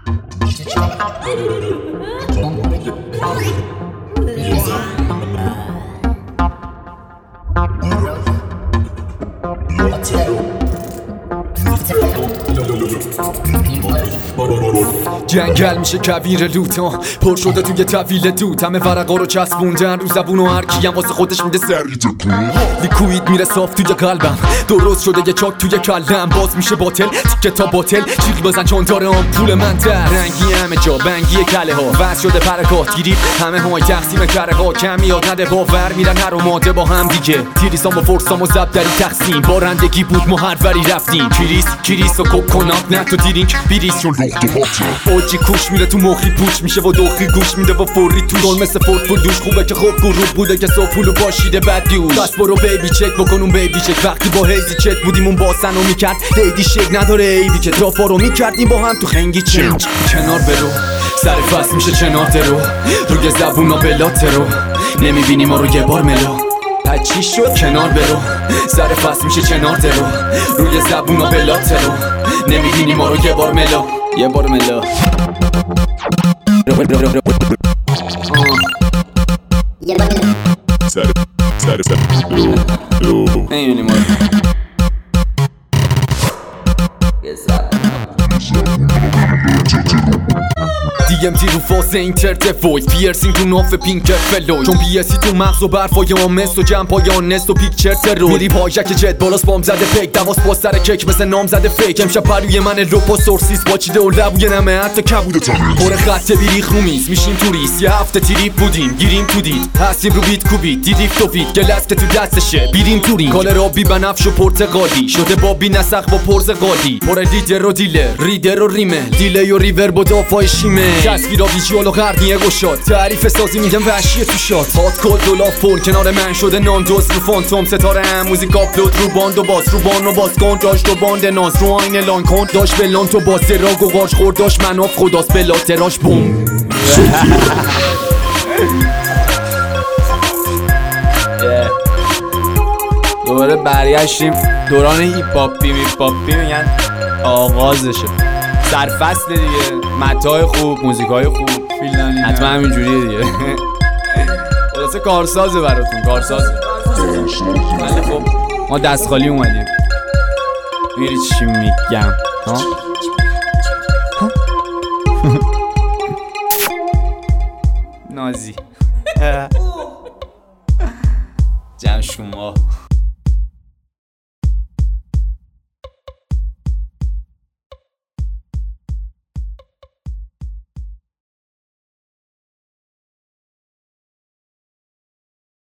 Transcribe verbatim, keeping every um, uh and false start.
جنگل میشه کویر لوتا پر شده توی طویل دود، همه ورقا رو چسبوندن رو زبون و هر کیم واسه خودش میده سری تکون. لیکوید میره صاف توی قلبم، درست شده یه چاک توی کلم. باز میشه باتل تیکه تا باتل، جیغ بزن چون داره آن پول من در. رنگی همه جا بنگی کله ها وز شده پرکات، گیریب همه های تقسیم کره ها. کم میاد نده باور میرن هر و ماده با هم دیگه. تیریسام و فرسام و زب داری تقسیم، بارندگی بود محروری رفتیم. کریس کریس و کوکونات نه تو دیرینک بیریس چون لخت و هاته. اوجی کوش میره تو مخی پوچ میشه و دوخی گوش میده و فوری توش. دون مثل فورد پول دوش خوبه که خوب گروه بوده که صبح پولو باشیده بد دیوش. بس برو بیبی چک بکن اون بیبی چک. وقتی با هیزی چک بودیم اون باسن و میکرد دیدی شک نداره ایبی که ترافا رو میکردیم با هم تو خنگی چنج. کنار برو سر فصل میشه چنار درو، روی زبون ها بلات رو نمیبینی ما رو یه بار ملا. چی شد کنار برو سر فصل میشه چنار درو، روی زبون ها بلات رو نمیبینی ما رو یه بار ملا. یه بار ملا سر سر سر نمیبینی ما رو دی ام تی رو فاز اینترت وایس، پیرسینگ تو ناف پینکر فلوی. چون پی اسی تو مغز و برفای آمست و جمپ های آنست و پیکچر ترو. میری پایک جت بالاست بام زده پیک، دواس باز سر کیک مثل نام زده فیک. امشب پروی من روپا سورسیس با چیده و لبوی نمه حتی کبوده تمیز. پر خط بیریخ رومیز میشیم توریست، یه هفته تریپ بودیم گیریم تو دید. هستیم رو بیت کوبید دیدیف تو فید گلس که تو دستشه بیریم تورین. کال رابی بنفش و پرتقالی شده بابی نسخ با پرزقالی. پر لیدر و دیلر ریدر و ریمه دیلی و ریور با دافای شیمه. تصویر ویژوال و غربیه گشاد تعریف سازی میگم وحشیه تو شات. هات کل دلار فول کنار من شده نان دوست رو فانتوم ستاره هم موزیک آپلود رو باند و باز رو بان و باز کن داشت و باند ناز رو آینه لان کن داشت بلان تو باز دراغ و قارش خورد داشت مناف خداست بلا تراش بوم. دوباره برگشتیم دوران هیپ هاپی هیپ هاپی میگن آغازشه. سرفصل دیگه، متاع خوب، موزیکای خوب، حتما همینجوریه دیگه. خلاصه کارسازه براتون، کارسازه. ولی خب ما دست خالی اومدیم. میری چی میگم ها؟